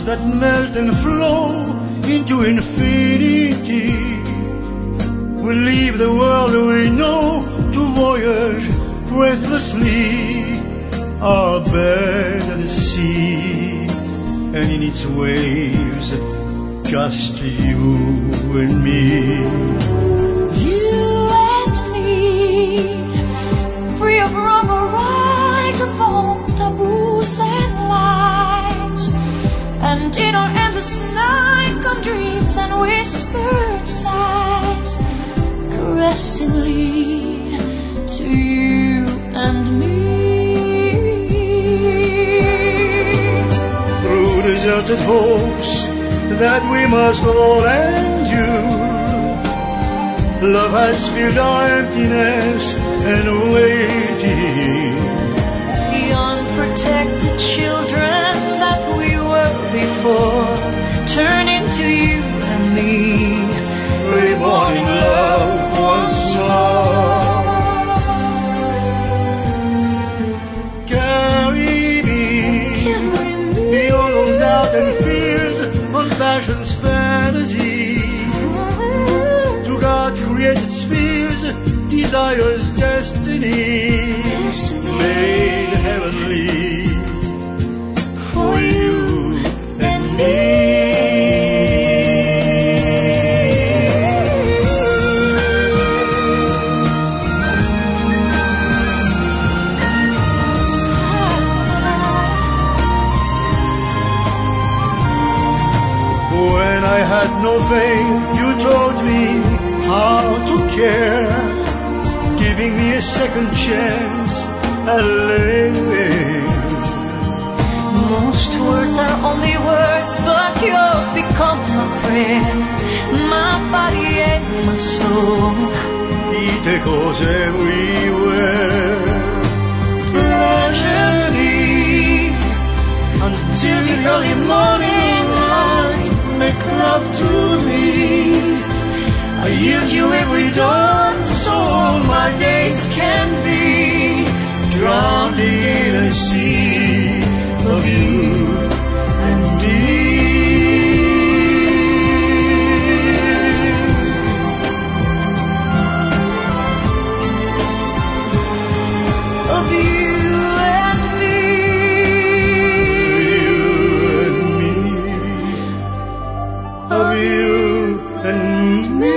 that melt and flow into infinity. We leave the world we know to voyage breathlessly, our bed at the sea, and in its waves, just you and me. You and me, free of wrong or right, of all taboos and lies. And in our endless night come dreams and whispered sighs, caressingly to you and me. Through deserted hopes that we must all endure, love has filled our emptiness and waiting. The unprotected children that we were before turn into you and me, reborn in love once more. Carry me beyond all doubt and fears, on passion's fantasy, to God created spheres, desire's destiny, made heavenly for you and me. When I had no faith, you taught me how to care, giving me a second chance at living. Most words are only words, but yours become my prayer, my body and my soul. Dite cose everywhere. Pleasure me Until the early morning light, make love to me. I yield you every dawn, so all my days can be drowned in a sea of you and me. of you and me, Of you and me.